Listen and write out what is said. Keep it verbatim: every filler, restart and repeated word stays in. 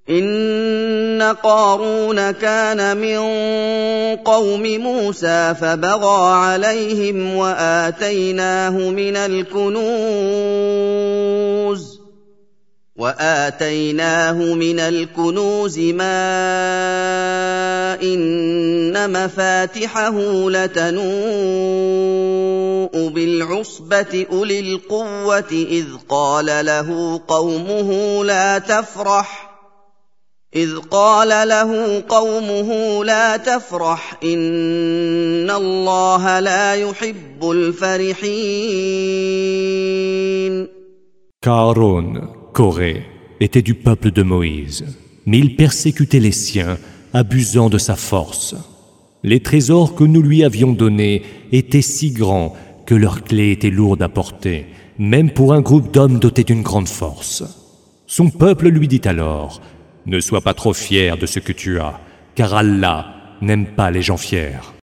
إن قارون كان من قوم موسى فبغى عليهم وآتيناه من الكنوز وآتيناه من الكنوز ما إن مفاتحه لتنوء بالعصبة أولي القوة إذ قال له قومه لا تفرح إذ قال له قومه لا تفرح إن الله لا يحب الفرحين. Aaron, Corée, était du peuple de Moïse, mais il persécutait les siens, abusant de sa force. Les trésors que nous lui avions donnés étaient si grands que leurs clés étaient lourdes à porter, même pour un groupe d'hommes dotés d'une grande force. Son peuple lui dit alors: « Ne sois pas trop fier de ce que tu as, car Allah n'aime pas les gens fiers. »